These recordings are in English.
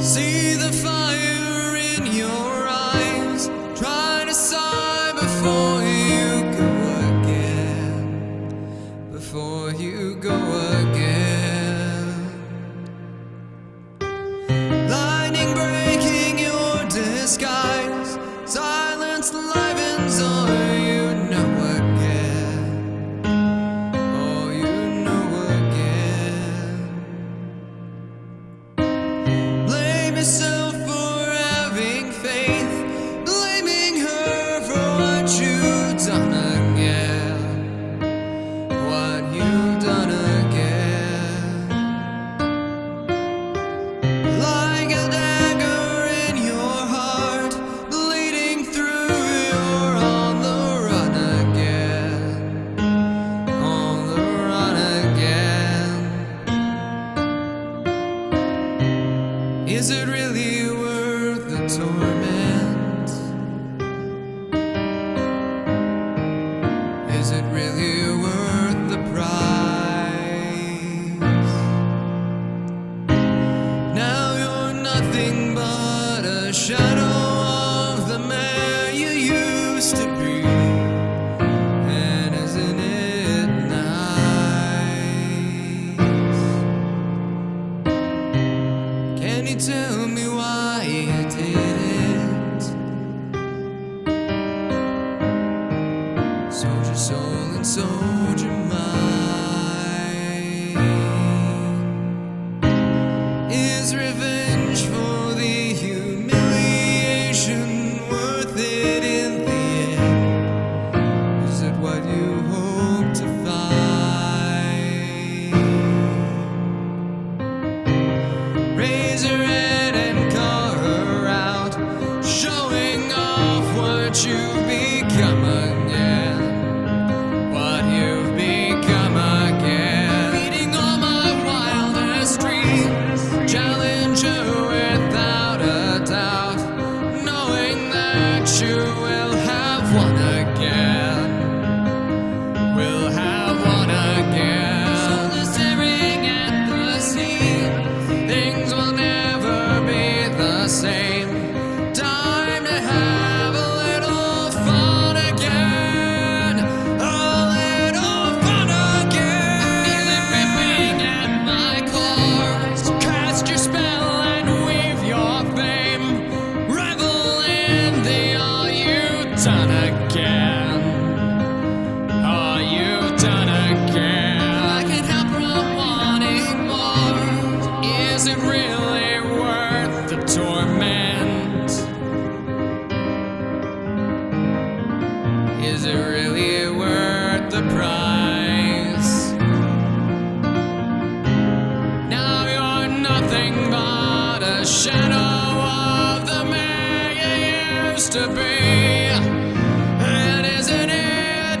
See the fire in your eyes. Try to sigh before you go again. Before you go again. Lightning breaking your disguise. Silence livens all you know again. All you know again. Blame yourself for having faith. Blaming her for what you've done again. What you've done again. Like a dagger in your heart, bleeding through, you're on the run again. On the run again. Is it really worth the torment? Is it really worth the price? Now you're nothing but a shadow of the man you used to be. And isn't it nice? Can you tell me why you did it? Sold your soul and sold your mind. Is revenge for the humiliation worth it in the end? Is it what you hope to find? Raise your head and call her out, showing off what you've become again. What you've become again. Feeding all my wildest dreams. Challenge you without a doubt, knowing that you will have won again. Will have won again. Soul staring at the sea. Things will never be the same. Time to have a little fun again. A little fun again. I feel it ripping at my core. So cast your spell and weave your fame. Revel in the all you've done again. All you've done again. I can't help from wanting more. Is it really worth the torment? Is it really worth the price? Now you're nothing but a shadow of the man you used to be. And isn't it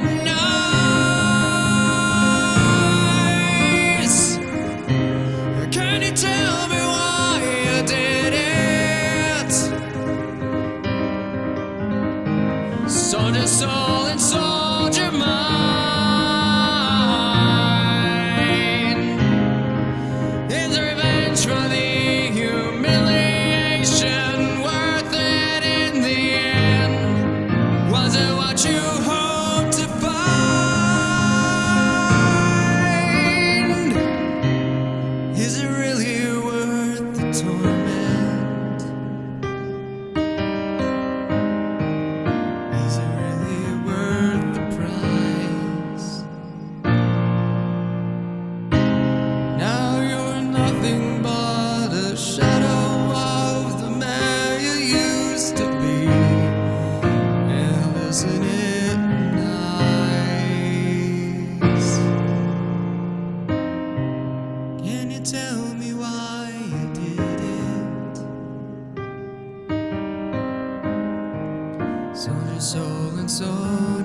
nice? Can you tell me why you did it? Sold your soul and sold your mind. Is revenge for the humiliation worth it in the end? Was it what you hoped to find? Is it really worth the torment? Is it really worth the price? Now you're nothing but a shadow of the man you used to be. And isn't it nice? Can you tell me why you did it? Sold your soul and sold